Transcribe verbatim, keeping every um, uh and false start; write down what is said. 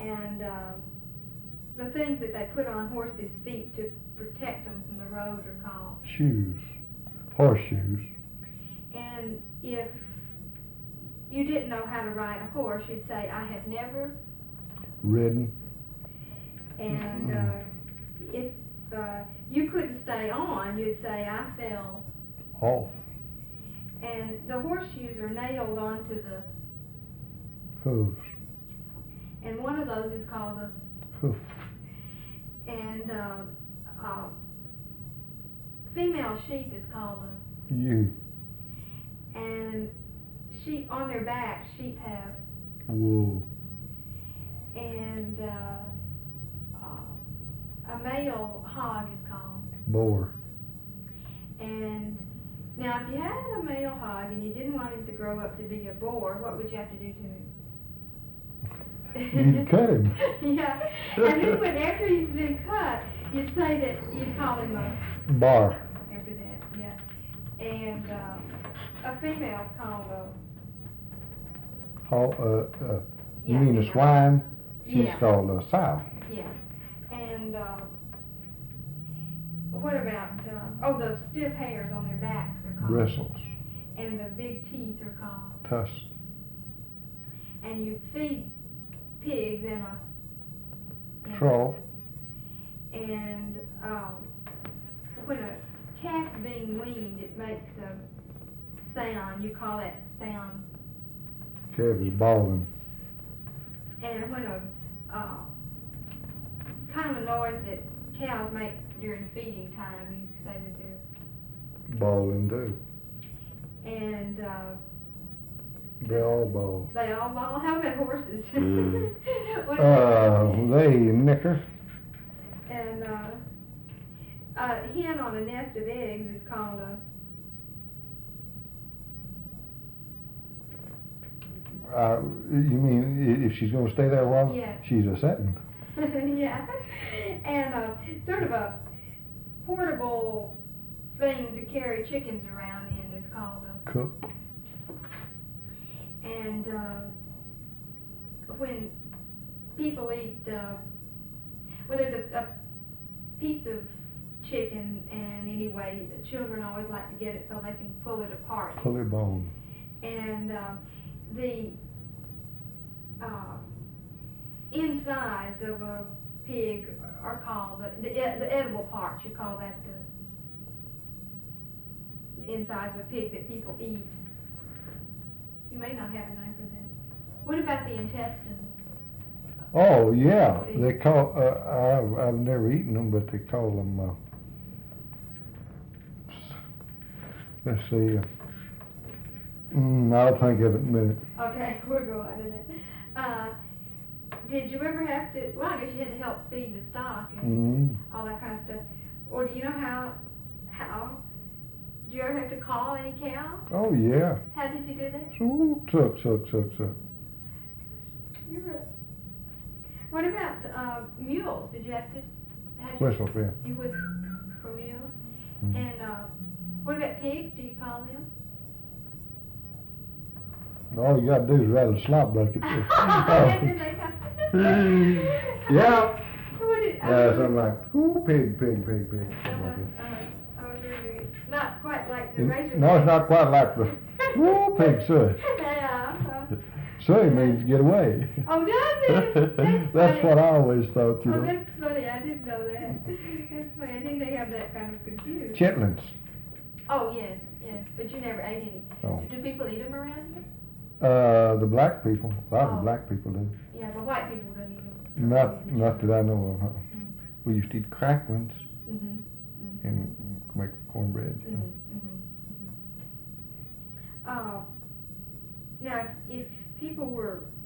And um, the things that they put on horses' feet to protect them from the road are called shoes, horseshoes. And if you didn't know how to ride a horse, you'd say, I have never ridden. And uh, if uh, you couldn't stay on, you'd say, I fell off. And the horseshoes are nailed onto the hooves. And one of those is called a hoof. And uh, uh, female sheep is called a ewe. And sheep, on their back, sheep have wool. And uh, uh, a male hog is called boar. And now, if you had a male hog and you didn't want him to grow up to be a boar, what would you have to do to him? You'd cut him. Yeah, and then when after he's been cut, you'd say that you'd call him a bar. After that, yeah. And uh, a female is called a. How, uh, uh, you yeah, mean a swine? She's yeah. called a sow. Yeah, and uh, what about uh, oh the stiff hairs on their backs are called bristles. And the big teeth are called tusks. And you feed pigs in a in trough. And um, when a calf's being weaned, it makes a sound. You call that sound. Calf is bawling. And when a uh, kind of a noise that cows make during feeding time, you say that they're bawling too. And uh, they all bawl. They all bawl. How about horses? Mm. uh, they nicker. And uh, a hen on a nest of eggs is called a. Uh, you mean if she's going to stay there a while? Yeah. She's a setting. Yeah. And uh, sort of a portable thing to carry chickens around in is called a coop. And uh, when people eat, uh, well, there's a, a piece of chicken, and anyway, the children always like to get it so they can pull it apart. Pull it bone. And uh, the uh, insides of a pig are called, the, the, the edible parts, you call that the insides of a pig that people eat. You may not have a name for that. What about the intestines? Oh, yeah. They call, uh, I've, I've never eaten them, but they call them, uh, let's see, uh, mm, I'll think of it in a minute. Okay, we'll go on in it. Uh, did you ever have to, well, I guess you had to help feed the stock and mm. all that kind of stuff. Or do you know how, how, do you ever have to call any cow? Oh, yeah. How did you do that? So, suck, suck, suck, suck. You're right. What about uh, mules? Did you have to? Have Whistle, yeah. You whistle for mules? Mm. And uh, what about pigs? Do you call them? All you got to do is rattle a slop bucket. Oh. Yeah. What is, Yeah, something like, ooh, pig, pig, pig, pig. Something like that. Uh, uh, really, not quite like the razor. No, it's not quite like the, ooh, pig suey. Yeah. Uh, Suey means get away. Oh, does it? That's, That's what I always thought, you oh, know. that's funny. I didn't know that. That's funny. I think they have that kind of confused. Chitlins. Oh, yes, yes. But you never ate any. Oh. Do people eat them around here? Uh, the black people, a lot Oh. of black people do. Yeah, but white people don't eat them. Not, not that I know of. Huh? Mm. We used to eat cracklings Mm-hmm. Mm-hmm. and make cornbread. You know. Mm-hmm. Mm-hmm. Uh, now, if, if people were